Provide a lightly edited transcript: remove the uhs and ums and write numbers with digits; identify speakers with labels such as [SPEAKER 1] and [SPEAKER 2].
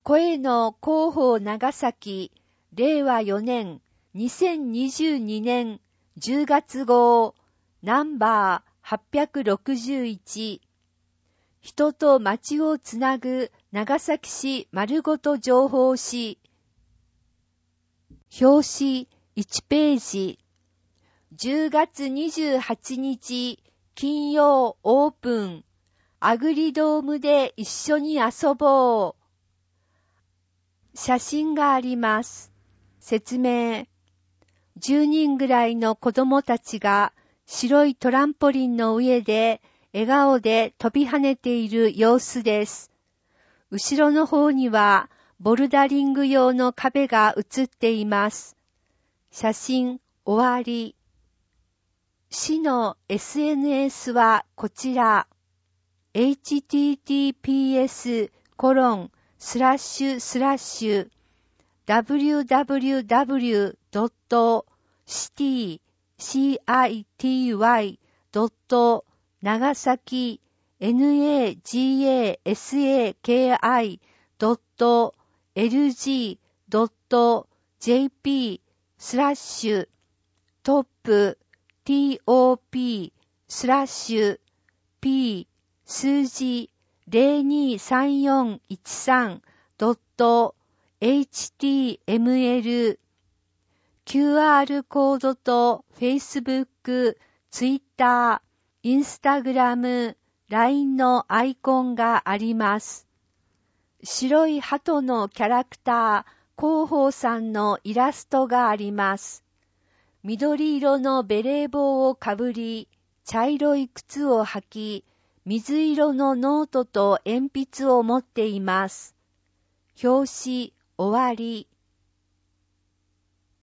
[SPEAKER 1] 声の広報長崎、令和4年、2022年10月号、ナンバー861。人と町をつなぐ長崎市丸ごと情報誌。表紙1ページ。10月28日金曜オープン。アグリドームで一緒に遊ぼう。写真があります。説明。10人ぐらいの子供たちが白いトランポリンの上で笑顔で飛び跳ねている様子です。後ろの方にはボルダリング用の壁が映っています。写真終わり。市の SNS はこちら。www.city-nagasakinagj.p数字 023413.html QR コードと Facebook、Twitter、Instagram、LINE のアイコンがあります。白い鳩のキャラクター、広報さんのイラストがあります。緑色のベレー帽をかぶり、茶色い靴を履き、水色のノートと鉛筆を持っています。表紙終わり。